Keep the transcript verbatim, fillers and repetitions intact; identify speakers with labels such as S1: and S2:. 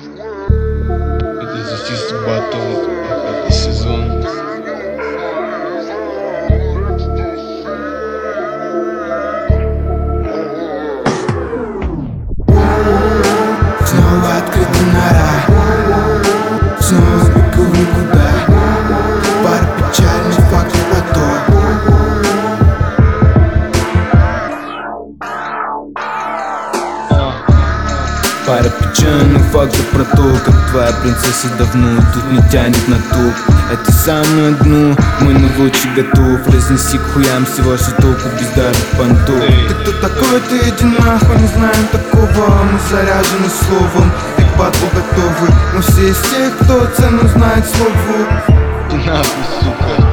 S1: Это здесь батл, это сезон.
S2: Снова открыта нора, снова бегу никуда. Пара печальных фактов про то. Пара печальных фактов про то, как твоя принцесса давно тут не тянет на топ. Это самое дно, мой наводчик готов. Разнеси к хуям всего, что толку без даже понтов. Ты кто такой, ты иди нахуй, не знаем такого. Мы заряжены словом, и к батлу готовы. Мы все из тех, кто цену знает слову.
S1: Ты нахуй, сука.